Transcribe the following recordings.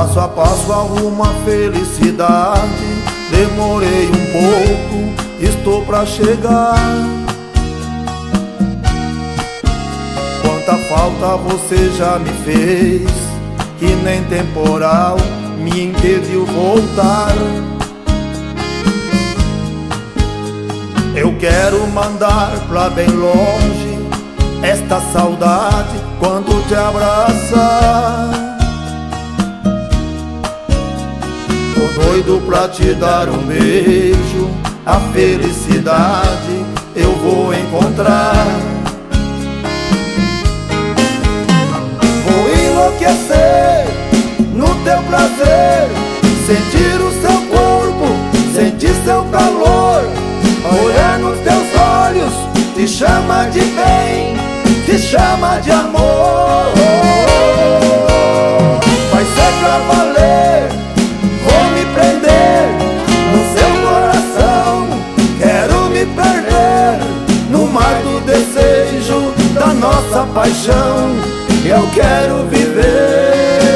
Passo a passo arrumo a felicidade. Demorei um pouco, estou pra chegar. Quanta falta você já me fez, que nem temporal me impediu voltar. Eu quero mandar pra bem longe esta saudade quando te abraçar. Tô doido pra te dar um beijo, a felicidade eu vou encontrar. Vou enlouquecer no teu prazer, sentir o seu corpo, sentir seu calor. Olhar nos teus olhos, te chama de bem, te chama de amor. Vai ser pra valer, vou me prender no seu coração. Quero me perder no mar do desejo da nossa paixão. Eu quero viver.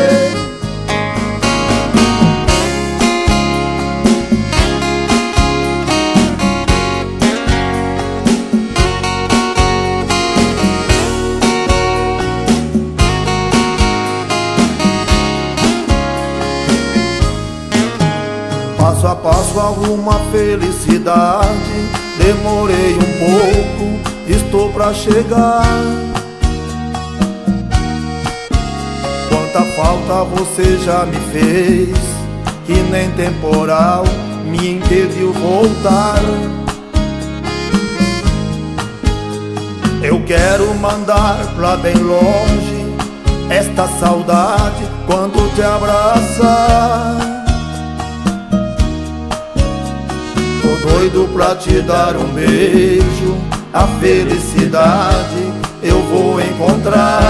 Passo a passo arrumo a felicidade. Demorei um pouco, estou pra chegar. Quanta falta você já me fez, que nem temporal me impediu voltar. Eu quero mandar pra bem longe esta saudade quando te abraçar. Tô doido pra te dar um beijo, a felicidade eu vou encontrar.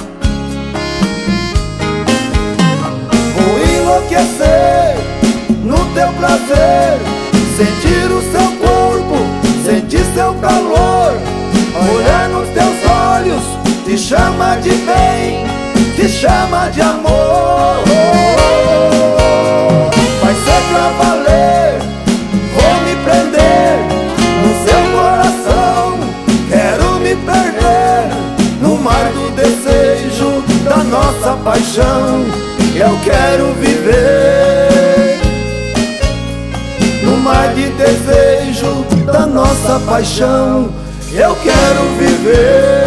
Vou enlouquecer no teu prazer, sentir o seu corpo, sentir seu calor. Olhar nos teus olhos, te chama de bem, te chama de amor. Vai ser pra valer, vou me prender no seu coração. Quero me perder no mar do desejo da nossa paixão. Eu quero viver no mar de desejo da nossa paixão. Eu quero viver.